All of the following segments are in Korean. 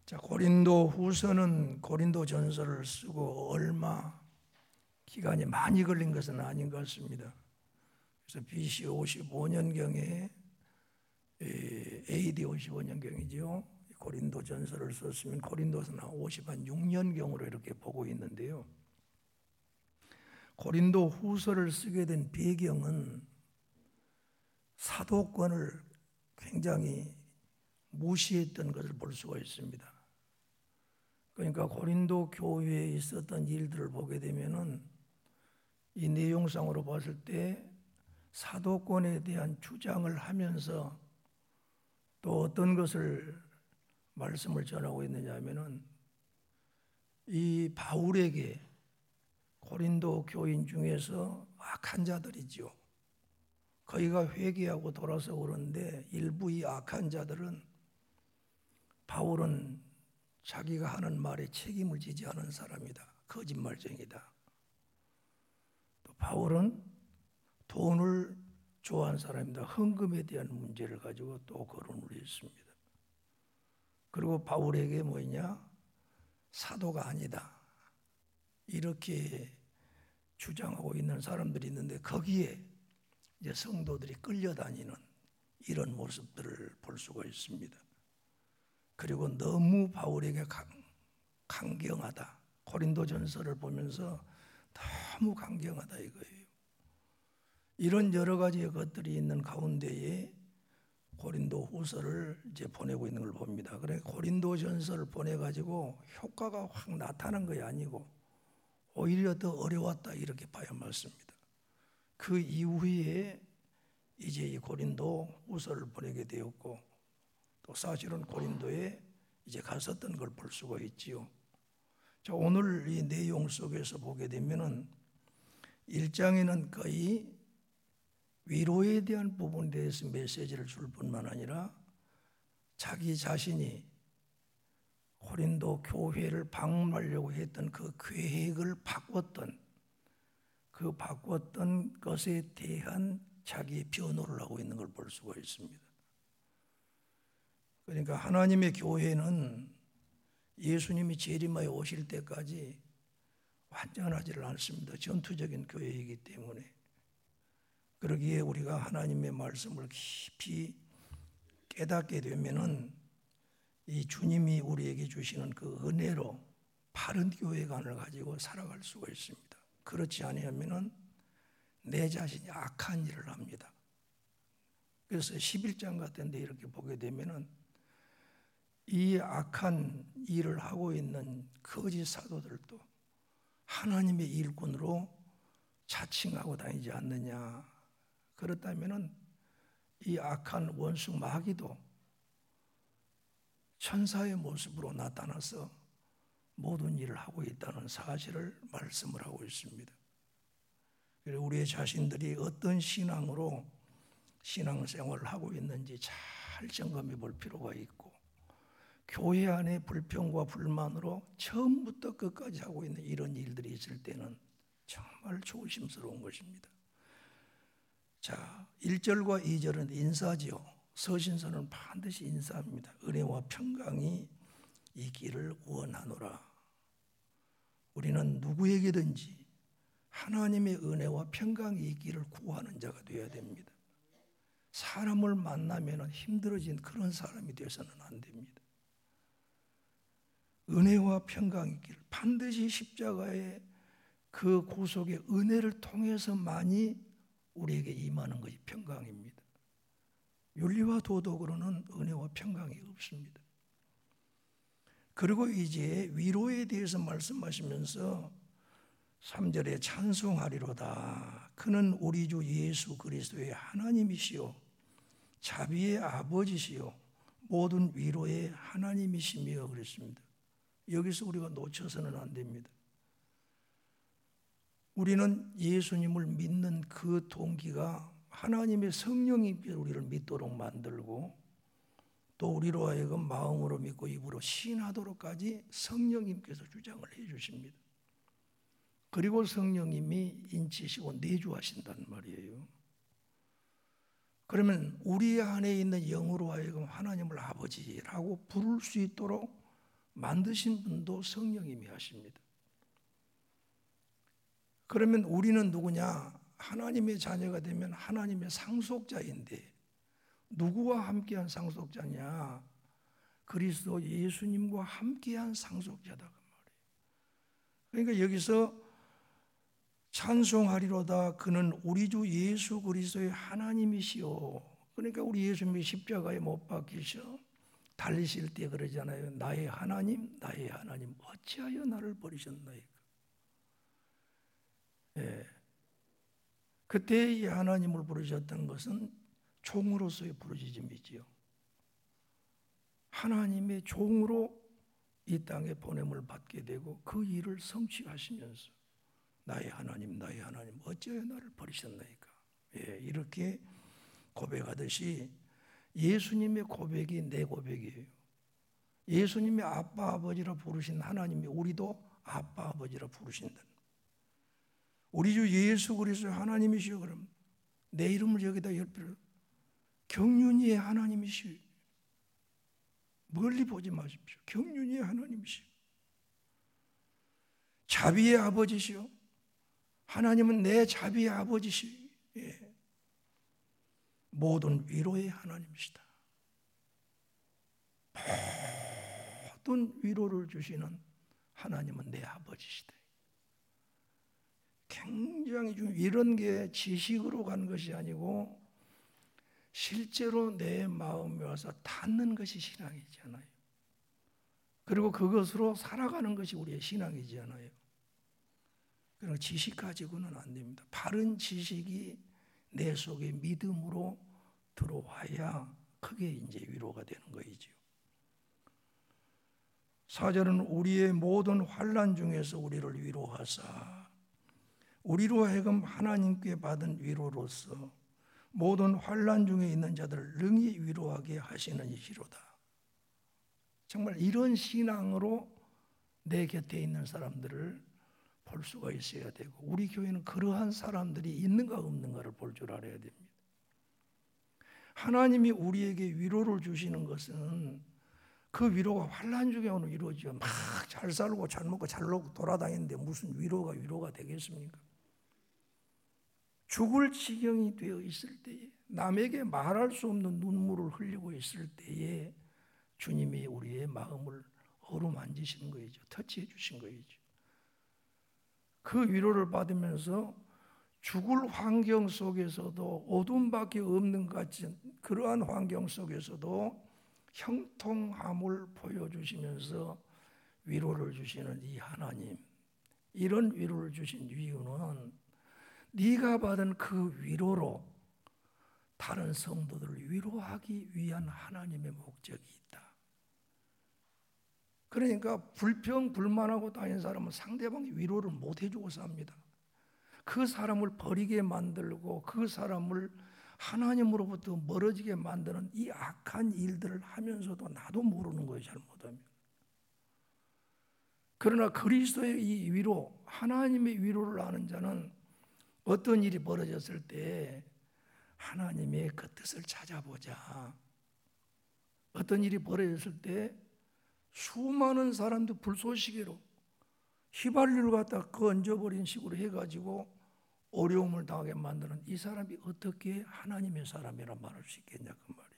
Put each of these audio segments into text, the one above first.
자, 고린도 후서는 고린도 전서를 쓰고 얼마 기간이 많이 걸린 것은 아닌 것 같습니다. 그래서 BC 55년경에 AD 55년경이죠. 고린도 전서를 썼으면 고린도서는 56년경으로 이렇게 보고 있는데요. 고린도 후서를 쓰게 된 배경은 사도권을 굉장히 무시했던 것을 볼 수가 있습니다. 그러니까 고린도 교회에 있었던 일들을 보게 되면은 이 내용상으로 봤을 때 사도권에 대한 주장을 하면서 또 어떤 것을 말씀을 전하고 있느냐 하면은 이 바울에게 고린도 교인 중에서 악한 자들이죠. 거기가 회개하고 돌아서 그러는데 일부 이 악한 자들은 바울은 자기가 하는 말에 책임을 지지 않은 사람이다. 거짓말쟁이다. 또 바울은 돈을 좋아하는 사람이다. 헌금에 대한 문제를 가지고 또 거론을 했습니다. 그리고 바울에게 뭐냐? 사도가 아니다. 이렇게 주장하고 있는 사람들이 있는데 거기에 이제 성도들이 끌려다니는 이런 모습들을 볼 수가 있습니다. 그리고 너무 바울에게 강경하다. 고린도 전서를 보면서 너무 강경하다 이거예요. 이런 여러 가지의 것들이 있는 가운데에 고린도 후서를 이제 보내고 있는 걸 봅니다. 그러니까 고린도 전서를 보내가지고 효과가 확 나타난 것이 아니고 오히려 더 어려웠다 이렇게 봐야 맞습니다. 그 이후에 이제 이 고린도 후서를 보내게 되었고 또 사실은 고린도에 이제 갔었던 걸 볼 수가 있지요. 자, 오늘 이 내용 속에서 보게 되면은 1장에는 거의 위로에 대한 부분에 대해서 메시지를 줄 뿐만 아니라 자기 자신이 고린도 교회를 방문하려고 했던 그 계획을 바꿨던 것에 대한 자기의 변호를 하고 있는 걸 볼 수가 있습니다. 그러니까 하나님의 교회는 예수님이 재림하여 오실 때까지 완전하지를 않습니다. 전투적인 교회이기 때문에. 그러기에 우리가 하나님의 말씀을 깊이 깨닫게 되면은 이 주님이 우리에게 주시는 그 은혜로 바른 교회관을 가지고 살아갈 수가 있습니다. 그렇지 않으면은 내 자신이 악한 일을 합니다. 그래서 11장 같은 데 이렇게 보게 되면은 이 악한 일을 하고 있는 거짓 사도들도 하나님의 일꾼으로 자칭하고 다니지 않느냐. 그렇다면은 이 악한 원수 마귀도 천사의 모습으로 나타나서 모든 일을 하고 있다는 사실을 말씀을 하고 있습니다. 그래서 우리의 자신들이 어떤 신앙으로 신앙생활을 하고 있는지 잘 점검해 볼 필요가 있고 교회 안에 불평과 불만으로 처음부터 끝까지 하고 있는 이런 일들이 있을 때는 정말 조심스러운 것입니다. 자, 1절과 2절은 인사지요. 서신서는 반드시 인사합니다. 은혜와 평강이 있기를 원하노라. 우리는 누구에게든지 하나님의 은혜와 평강이 있기를 구하는 자가 되어야 됩니다. 사람을 만나면 힘들어진 그런 사람이 되어서는 안 됩니다. 은혜와 평강이 있기를 반드시 십자가의 그 구속의 은혜를 통해서만이 우리에게 임하는 것이 평강입니다. 윤리와 도덕으로는 은혜와 평강이 없습니다. 그리고 이제 위로에 대해서 말씀하시면서 3절에 찬송하리로다. 그는 우리 주 예수 그리스도의 하나님이시요 자비의 아버지시요 모든 위로의 하나님이시며 그랬습니다. 여기서 우리가 놓쳐서는 안 됩니다. 우리는 예수님을 믿는 그 동기가 하나님의 성령님께서 우리를 믿도록 만들고 또 우리로 하여금 마음으로 믿고 입으로 신하도록까지 성령님께서 주장을 해 주십니다. 그리고 성령님이 인치시고 내주하신단 말이에요. 그러면 우리 안에 있는 영으로 하여금 하나님을 아버지라고 부를 수 있도록 만드신 분도 성령님이 하십니다. 그러면 우리는 누구냐? 하나님의 자녀가 되면 하나님의 상속자인데 누구와 함께한 상속자냐? 그리스도 예수님과 함께한 상속자다 그 말이에요. 그러니까 여기서 찬송하리로다 그는 우리 주 예수 그리스도의 하나님이시오. 그러니까 우리 예수님이 십자가에 못 박히셔 달리실 때 그러잖아요. 나의 하나님 어찌하여 나를 버리셨나이까. 예. 그때 이 하나님을 부르셨던 것은 종으로서의 부르짖음이지요. 하나님의 종으로 이 땅에 보냄을 받게 되고 그 일을 성취하시면서 나의 하나님 어찌하여 나를 버리셨나이까. 예, 이렇게 고백하듯이 예수님의 고백이 내 고백이에요. 예수님이 아빠 아버지라 부르신 하나님이 우리도 아빠 아버지라 부르신다. 우리 주 예수 그리스도 하나님이시여. 그럼 내 이름을 여기다 열 필요 경륜이의 하나님이시오. 멀리 보지 마십시오. 경륜이의 하나님이시오. 자비의 아버지시오. 하나님은 내 자비의 아버지시오. 예. 모든 위로의 하나님이시다. 모든 위로를 주시는 하나님은 내 아버지시다. 굉장히 좀 이런 게 지식으로 간 것이 아니고 실제로 내 마음에 와서 닿는 것이 신앙이잖아요. 그리고 그것으로 살아가는 것이 우리의 신앙이잖아요. 그런 지식 가지고는 안 됩니다. 바른 지식이 내 속에 믿음으로 들어와야 크게 이제 위로가 되는 거이죠. 4절은 우리의 모든 환난 중에서 우리를 위로하사 우리로 하여금 하나님께 받은 위로로서 모든 환난 중에 있는 자들을 능히 위로하게 하시는 이시로다. 정말 이런 신앙으로 내 곁에 있는 사람들을 볼 수가 있어야 되고 우리 교회는 그러한 사람들이 있는가 없는가를 볼 줄 알아야 됩니다. 하나님이 우리에게 위로를 주시는 것은 그 위로가 환난 중에 오는 위로죠. 막 잘 살고 잘 먹고 잘 놀고 돌아다니는데 무슨 위로가 되겠습니까? 죽을 지경이 되어 있을 때에 남에게 말할 수 없는 눈물을 흘리고 있을 때에 주님이 우리의 마음을 어루만지시는 거이죠. 터치해 주신 거이죠. 그 위로를 받으면서 죽을 환경 속에서도 어둠밖에 없는 것 같은 그러한 환경 속에서도 형통함을 보여주시면서 위로를 주시는 이 하나님, 이런 위로를 주신 이유는 네가 받은 그 위로로 다른 성도들을 위로하기 위한 하나님의 목적이 있다. 그러니까 불평불만하고 다니는 사람은 상대방이 위로를 못 해주고 삽니다. 그 사람을 버리게 만들고 그 사람을 하나님으로부터 멀어지게 만드는 이 악한 일들을 하면서도 나도 모르는 거예요. 잘못하면. 그러나 그리스도의 이 위로, 하나님의 위로를 아는 자는 어떤 일이 벌어졌을 때 하나님의 그 뜻을 찾아보자. 어떤 일이 벌어졌을 때 수많은 사람들 불쏘시개로 휘발유를 갖다 건져버린 식으로 해가지고 어려움을 당하게 만드는 이 사람이 어떻게 하나님의 사람이라 말할 수 있겠냐 그 말이에요.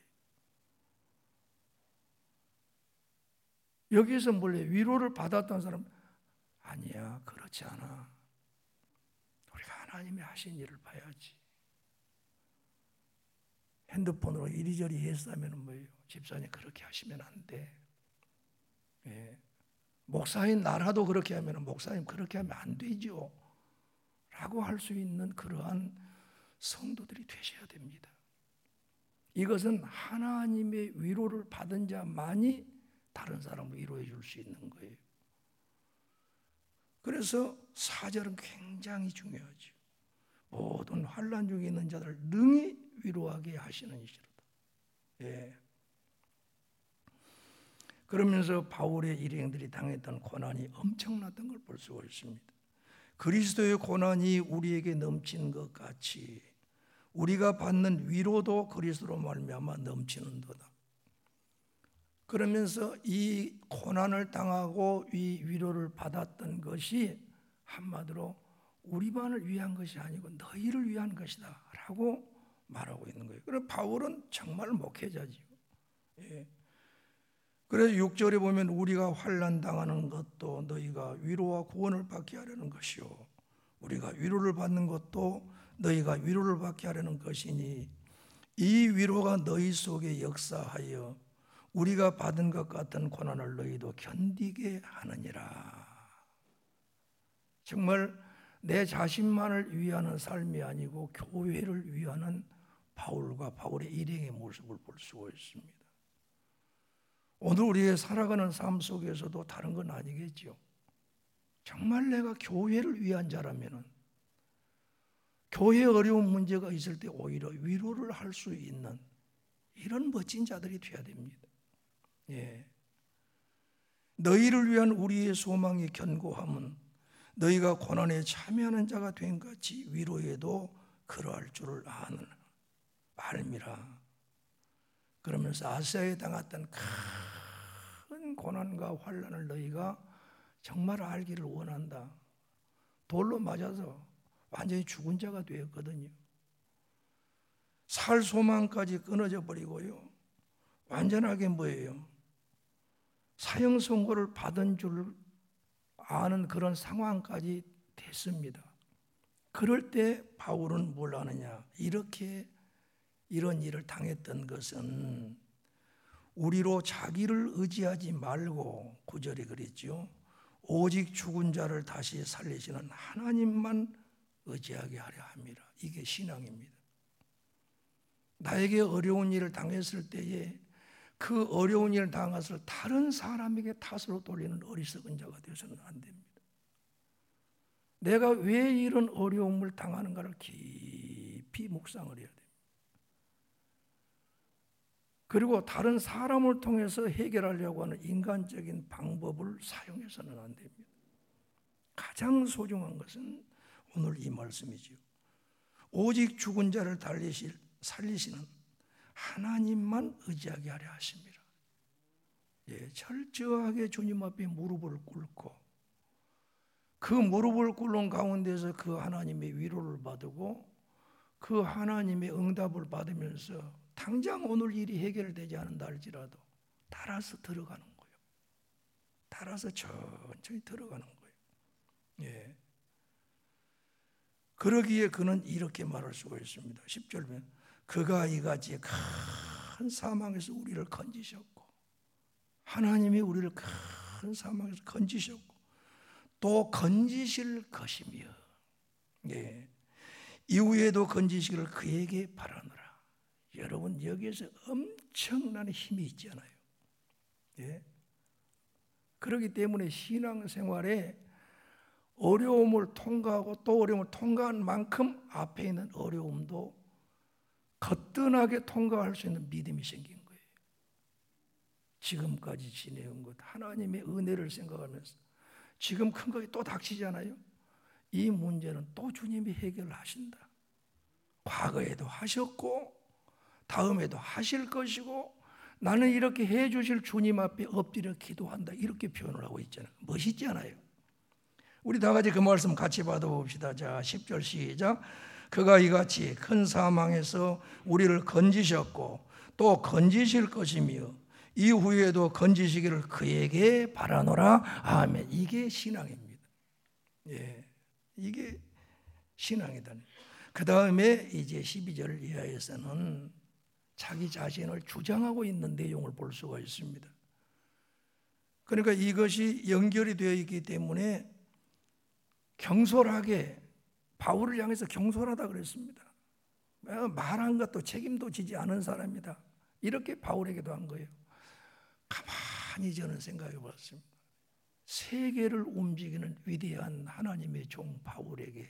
여기서 원래 위로를 받았던 사람 아니야, 그렇지 않아. 우리가 하나님이 하신 일을 봐야지. 핸드폰으로 이리저리 했으면 뭐예요? 집사님 그렇게 하시면 안 돼. 예. 목사인 나라도 그렇게 하면 목사님 그렇게 하면 안 되죠. 라고 할 수 있는 그러한 성도들이 되셔야 됩니다. 이것은 하나님의 위로를 받은 자만이 다른 사람을 위로해 줄 수 있는 거예요. 그래서 4절은 굉장히 중요하죠. 모든 환난 중에 있는 자들을 능히 위로하게 하시는 이시로다. 예. 그러면서 바울의 일행들이 당했던 고난이 엄청났던 걸 볼 수가 있습니다. 그리스도의 고난이 우리에게 넘치는 것 같이 우리가 받는 위로도 그리스도로 말미암아 넘치는도다. 그러면서 이 고난을 당하고 이 위로를 받았던 것이 한마디로 우리만을 위한 것이 아니고 너희를 위한 것이다 라고 말하고 있는 거예요. 그래서 바울은 정말 목회자지요. 예. 그래서 6절에 보면 우리가 환난 당하는 것도 너희가 위로와 구원을 받게 하려는 것이요 우리가 위로를 받는 것도 너희가 위로를 받게 하려는 것이니 이 위로가 너희 속에 역사하여 우리가 받은 것 같은 고난을 너희도 견디게 하느니라. 정말 내 자신만을 위하는 삶이 아니고 교회를 위하는 바울과 바울의 일행의 모습을 볼 수가 있습니다. 오늘 우리의 살아가는 삶 속에서도 다른 건 아니겠죠. 정말 내가 교회를 위한 자라면 교회에 어려운 문제가 있을 때 오히려 위로를 할 수 있는 이런 멋진 자들이 되어야 됩니다. 예. 너희를 위한 우리의 소망이 견고함은 너희가 고난에 참여하는 자가 된 같이 위로에도 그러할 줄을 알미라. 그러면서 아시아에 당했던 큰 고난과 환난을 너희가 정말 알기를 원한다. 돌로 맞아서 완전히 죽은 자가 되었거든요. 살 소망까지 끊어져 버리고요. 완전하게 뭐예요? 사형 선고를 받은 줄 아는 그런 상황까지 됐습니다. 그럴 때 바울은 뭘 하느냐? 이렇게 이런 일을 당했던 것은 우리로 자기를 의지하지 말고 9절에 그랬죠. 오직 죽은 자를 다시 살리시는 하나님만 의지하게 하려 합니다. 이게 신앙입니다. 나에게 어려운 일을 당했을 때에 그 어려운 일을 당한 것을 다른 사람에게 탓으로 돌리는 어리석은 자가 되어서는 안 됩니다. 내가 왜 이런 어려움을 당하는가를 깊이 묵상을 해야 됩니다. 그리고 다른 사람을 통해서 해결하려고 하는 인간적인 방법을 사용해서는 안 됩니다. 가장 소중한 것은 오늘 이 말씀이지요. 오직 죽은 자를 살리시는 하나님만 의지하게 하려 하십니다. 예, 철저하게 주님 앞에 무릎을 꿇고 그 무릎을 꿇는 가운데서 그 하나님의 위로를 받고 그 하나님의 응답을 받으면서 당장 오늘 일이 해결되지 않는다 할지라도 따라서 들어가는 거예요. 따라서 천천히 들어가는 거예요. 예. 그러기에 그는 이렇게 말할 수가 있습니다. 10절 보면 그가 이같이 큰 사망에서 우리를 건지셨고 하나님이 우리를 큰 사망에서 건지셨고 또 건지실 것이며 예. 이후에도 건지시기를 그에게 바라노라. 여러분 여기에서 엄청난 힘이 있잖아요. 예. 그렇기 때문에 신앙생활에 어려움을 통과하고 또 어려움을 통과한 만큼 앞에 있는 어려움도 거뜬하게 통과할 수 있는 믿음이 생긴 거예요. 지금까지 지내온 것 하나님의 은혜를 생각하면서 지금 큰 것이 또 닥치잖아요. 이 문제는 또 주님이 해결하신다. 과거에도 하셨고 다음에도 하실 것이고 나는 이렇게 해 주실 주님 앞에 엎드려 기도한다. 이렇게 표현을 하고 있잖아요. 멋있잖아요. 우리 다 같이 그 말씀 같이 받아봅시다. 자, 10절 시작. 그가 이같이 큰 사망에서 우리를 건지셨고 또 건지실 것이며 이후에도 건지시기를 그에게 바라노라. 아멘. 이게 신앙입니다. 예, 이게 신앙이다. 그 다음에 이제 12절 이하에서는 자기 자신을 주장하고 있는 내용을 볼 수가 있습니다. 그러니까 이것이 연결이 되어 있기 때문에 경솔하게 바울을 향해서 경솔하다 그랬습니다. 말한 것도 책임도 지지 않은 사람이다. 이렇게 바울에게도 한 거예요. 가만히 저는 생각해 봤습니다. 세계를 움직이는 위대한 하나님의 종 바울에게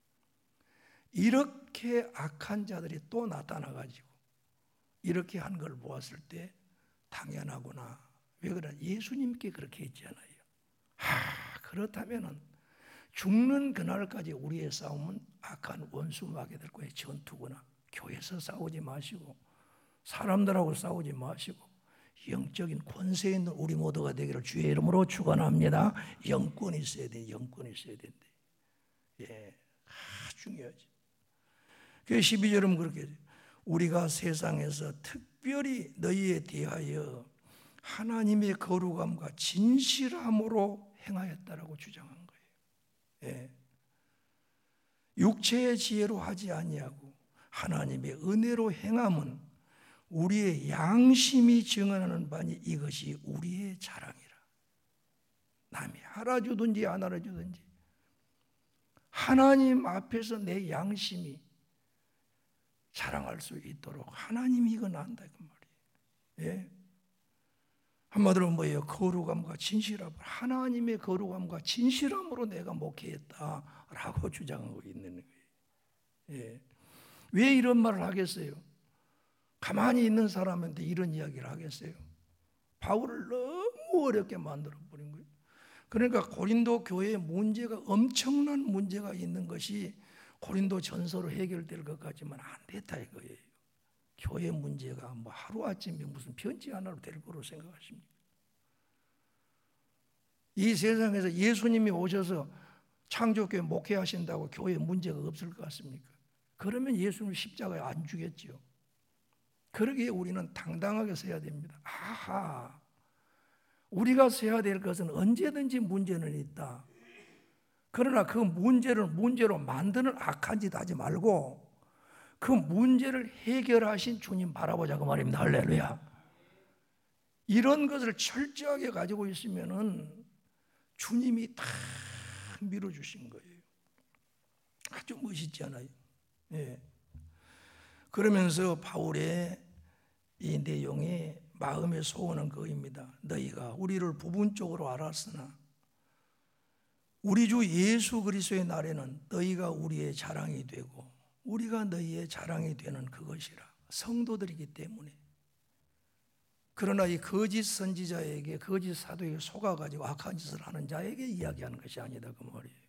이렇게 악한 자들이 또 나타나가지고 이렇게 한 걸 보았을 때 당연하구나. 왜 그러냐? 예수님께 그렇게 했잖아요. 그렇다면은 죽는 그날까지 우리의 싸움은 악한 원수 마귀들과의 전투구나. 교회에서 싸우지 마시고 사람들하고 싸우지 마시고 영적인 권세 있는 우리 모두가 되기를 주의 이름으로 축원합니다. 영권이 있어야 돼. 영권이 있어야 된대. 예, 아주 중요하지. 그 12절은 그렇게 우리가 세상에서 특별히 너희에 대하여 하나님의 거룩함과 진실함으로 행하였다라고 주장한 거예요. 예. 육체의 지혜로 하지 아니하고 하나님의 은혜로 행함은 우리의 양심이 증언하는 바니 이것이 우리의 자랑이라. 남이 알아주든지 안 알아주든지 하나님 앞에서 내 양심이 자랑할 수 있도록 하나님이 이건 안다 그 말이에요. 예? 한마디로 뭐예요? 거룩함과 진실함. 하나님의 거룩함과 진실함으로 내가 목회했다라고 주장하고 있는 거예요. 예. 왜 이런 말을 하겠어요? 가만히 있는 사람한테 이런 이야기를 하겠어요? 바울을 너무 어렵게 만들어버린 거예요. 그러니까 고린도 교회에 문제가 엄청난 문제가 있는 것이 고린도 전서로 해결될 것 같지만 안 됐다 이거예요. 교회 문제가 뭐 하루아침에 무슨 편지 하나로 될 거로 생각하십니까? 이 세상에서 예수님이 오셔서 창조교회 목회하신다고 교회에 문제가 없을 것 같습니까? 그러면 예수님 십자가에 안 주겠죠. 그러기에 우리는 당당하게 서야 됩니다. 아하, 우리가 서야 될 것은 언제든지 문제는 있다. 그러나 그 문제를 문제로 만드는 악한 짓 하지 말고 그 문제를 해결하신 주님 바라보자 그 말입니다. 할렐루야. 이런 것을 철저하게 가지고 있으면은 주님이 다 밀어주신 거예요. 아주 멋있지 않아요? 예. 그러면서 바울의 이 내용이 마음의 소원은 그거입니다. 너희가 우리를 부분적으로 알았으나 우리 주 예수 그리스도의 날에는 너희가 우리의 자랑이 되고 우리가 너희의 자랑이 되는 그것이라. 성도들이기 때문에. 그러나 이 거짓 선지자에게 거짓 사도에게 속아가지고 악한 짓을 하는 자에게 이야기하는 것이 아니다 그 말이에요.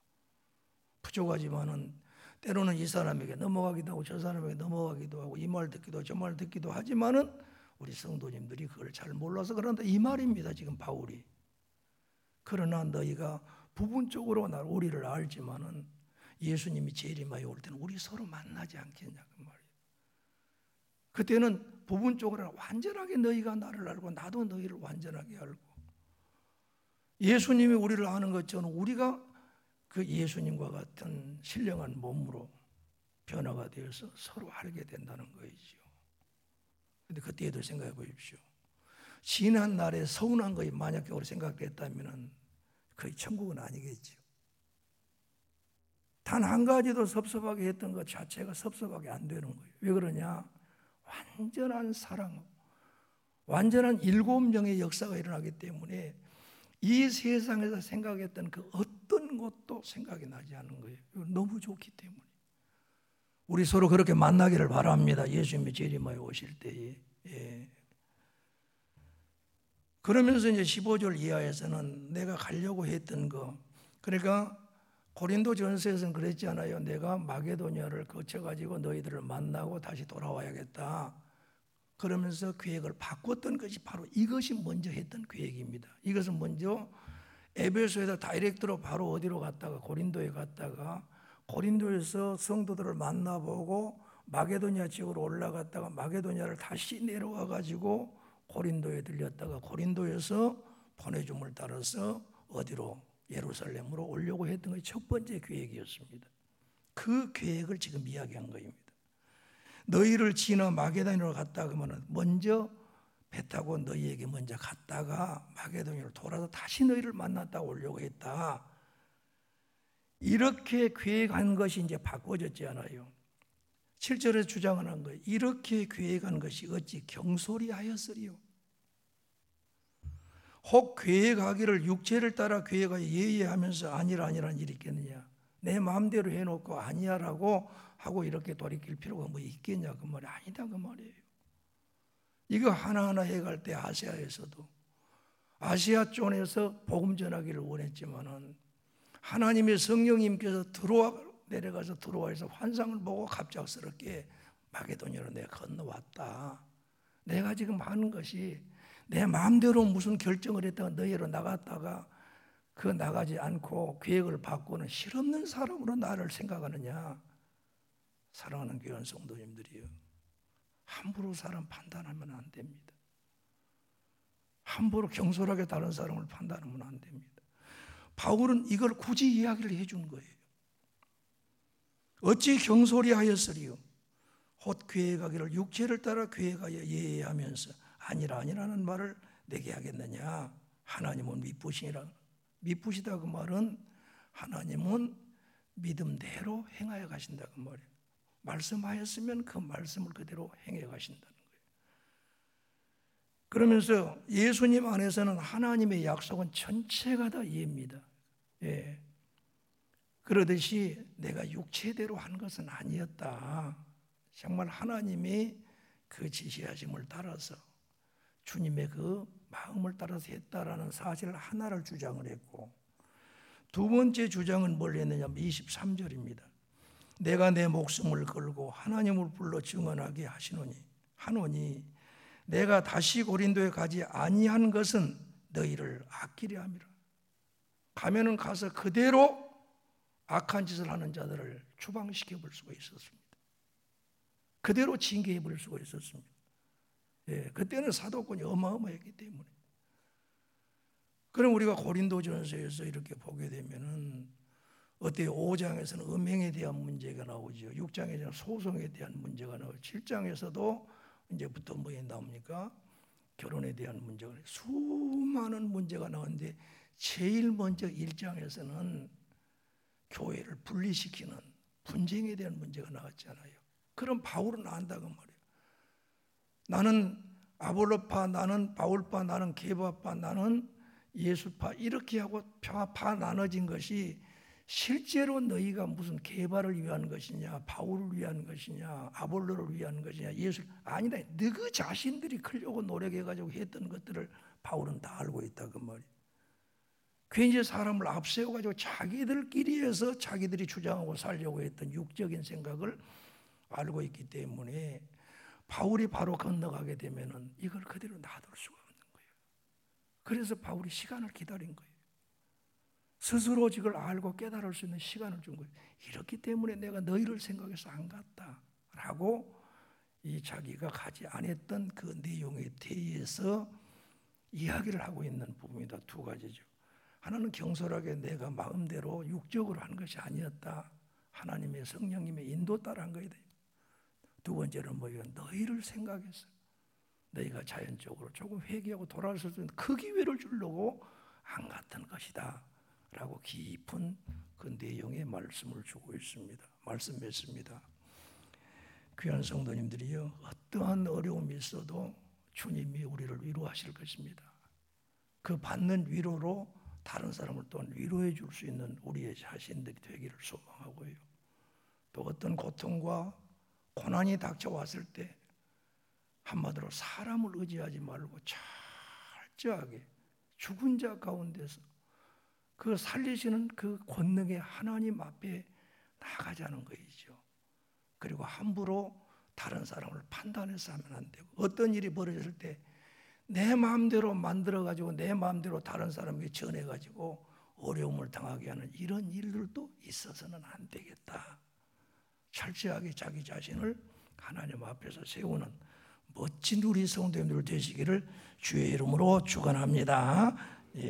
부족하지만은 때로는 이 사람에게 넘어가기도 하고 저 사람에게 넘어가기도 하고 이 말 듣기도 저 말 듣기도 하지만은 우리 성도님들이 그걸 잘 몰라서 그런다 이 말입니다. 지금 바울이. 그러나 너희가 부분적으로 우리를 알지만은 예수님이 재림하여 올 때는 우리 서로 만나지 않겠냐 그 말이에요. 그때는 부분적으로 완전하게 너희가 나를 알고 나도 너희를 완전하게 알고 예수님이 우리를 아는 것처럼 우리가 그 예수님과 같은 신령한 몸으로 변화가 되어서 서로 알게 된다는 거이죠. 그런데 그때에도 생각해 보십시오. 지난 날에 서운한 것이 만약에 우리 생각됐다면 거의 천국은 아니겠죠. 단 한 가지도 섭섭하게 했던 것 자체가 섭섭하게 안 되는 거예요. 왜 그러냐? 완전한 사랑, 완전한 7명의 역사가 일어나기 때문에 이 세상에서 생각했던 그 어떤 것도 생각이 나지 않는 거예요. 너무 좋기 때문에. 우리 서로 그렇게 만나기를 바랍니다. 예수님이 재림하여 오실 때에. 예. 그러면서 이제 15절 이하에서는 내가 가려고 했던 거, 그러니까 고린도 전서에서는 그랬잖아요. 내가 마게도냐를 거쳐가지고 너희들을 만나고 다시 돌아와야겠다. 그러면서 계획을 바꿨던 것이 바로 이것이 먼저 했던 계획입니다. 이것은 먼저 에베소에서 다이렉트로 바로 어디로 갔다가 고린도에 갔다가 고린도에서 성도들을 만나보고 마게도냐 지역으로 올라갔다가 마게도냐를 다시 내려와 가지고 고린도에 들렸다가 고린도에서 보내줌을 따라서 어디로 예루살렘으로 오려고 했던 것이 첫 번째 계획이었습니다. 그 계획을 지금 이야기한 거입니다. 너희를 지나 마게도냐로 갔다 그러면 먼저 배 타고 너희에게 먼저 갔다가 마게도냐로 돌아서 다시 너희를 만났다 오려고 했다. 이렇게 계획한 것이 이제 바꿔졌지 않아요. 7절에 주장하는 거예요. 이렇게 계획한 것이 어찌 경솔히 하였으리요. 혹 계획하기를 육체를 따라 계획하여 예의하면서 아니라는 일이 있겠느냐. 내 마음대로 해놓고 아니야라고 하고 이렇게 돌이킬 필요가 뭐 있겠냐 그 말이 아니다 그 말이에요. 이거 하나하나 해갈 때 아시아에서도 아시아 쪽에서 복음 전하기를 원했지만은 하나님의 성령님께서 내려가서 들어와서 환상을 보고 갑작스럽게 마게도냐로 내가 건너왔다. 내가 지금 하는 것이 내 마음대로 무슨 결정을 했다가 너희로 나갔다가 그 나가지 않고 계획을 바꾸는 실없는 사람으로 나를 생각하느냐. 사랑하는 교회 성도님들이요, 함부로 사람 판단하면 안 됩니다. 함부로 경솔하게 다른 사람을 판단하면 안 됩니다. 바울은 이걸 굳이 이야기를 해준 거예요. 어찌 경솔히 하였으리요? 곧 계획하기를 육체를 따라 계획하여 예하면서 아니라는 말을 내게 하겠느냐. 하나님은 미쁘시니라. 미쁘시다 그 말은 하나님은 믿음대로 행하여 가신다 그 말이에요. 말씀하였으면 그 말씀을 그대로 행해 가신다는 거예요. 그러면서 예수님 안에서는 하나님의 약속은 전체가 다 예입니다. 예. 그러듯이 내가 육체대로 한 것은 아니었다. 정말 하나님이 그 지시하심을 따라서 주님의 그 마음을 따라서 했다라는 사실 하나를 주장을 했고, 두 번째 주장은 뭘 했느냐면 23절입니다. 내가 내 목숨을 걸고 하나님을 불러 증언하게 하노니 내가 다시 고린도에 가지 아니한 것은 너희를 아끼려 함이라. 가면은 가서 그대로 악한 짓을 하는 자들을 추방시켜 볼 수가 있었습니다. 그대로 징계해 볼 수가 있었습니다. 예, 그때는 사도권이 어마어마했기 때문에. 그럼 우리가 고린도전서에서 이렇게 보게 되면은 어때요? 5장에서는 음행에 대한 문제가 나오죠. 6장에서는 소송에 대한 문제가 나오죠. 7장에서도 이제부터 뭐에 나옵니까? 결혼에 대한 문제가 나오죠. 수많은 문제가 나오는데 제일 먼저 1장에서는 교회를 분리시키는 분쟁에 대한 문제가 나왔잖아요. 그럼 바울은 안다고 말이에요. 나는 아볼로파, 나는 바울파, 나는 게바파, 나는 예수파, 이렇게 하고 파 나눠진 것이 실제로 너희가 무슨 게바를 위한 것이냐, 바울을 위한 것이냐, 아볼로를 위한 것이냐, 예수 아니다. 너희 자신들이 크려고 노력해가지고 했던 것들을 바울은 다 알고 있다 그 말이에요. 괜히 사람을 앞세워가지고 자기들끼리 해서 자기들이 주장하고 살려고 했던 육적인 생각을 알고 있기 때문에 바울이 바로 건너가게 되면은 이걸 그대로 놔둘 수가 없는 거예요. 그래서 바울이 시간을 기다린 거예요. 스스로 이걸 알고 깨달을 수 있는 시간을 준 거예요. 이렇기 때문에 내가 너희를 생각해서 안 갔다라고 이 자기가 가지 않았던 그 내용에 대해서 이야기를 하고 있는 부분이다. 두 가지죠. 하나는 경솔하게 내가 마음대로 육적으로 한 것이 아니었다. 하나님의 성령님의 인도 따라 한 거예요. 두 번째는 뭐예요? 너희를 생각해서 너희가 자연적으로 조금 회개하고 돌아설 수 있는 그 기회를 주려고 안 갔던 것이다 라고 깊은 그 내용의 말씀을 주고 있습니다. 말씀 맺습니다. 귀한 성도님들이요, 어떠한 어려움이 있어도 주님이 우리를 위로하실 것입니다. 그 받는 위로로 다른 사람을 또한 위로해 줄 수 있는 우리의 자신들이 되기를 소망하고요. 또 어떤 고통과 고난이 닥쳐왔을 때 한마디로 사람을 의지하지 말고 철저하게 죽은 자 가운데서 그 살리시는 그 권능의 하나님 앞에 나가자는 것이죠. 그리고 함부로 다른 사람을 판단해서 하면 안 되고, 어떤 일이 벌어졌을 때 내 마음대로 만들어가지고 내 마음대로 다른 사람에게 전해가지고 어려움을 당하게 하는 이런 일들도 있어서는 안 되겠다. 철저하게 자기 자신을 하나님 앞에서 세우는 멋진 우리 성도님들 되시기를 주의 이름으로 축원합니다.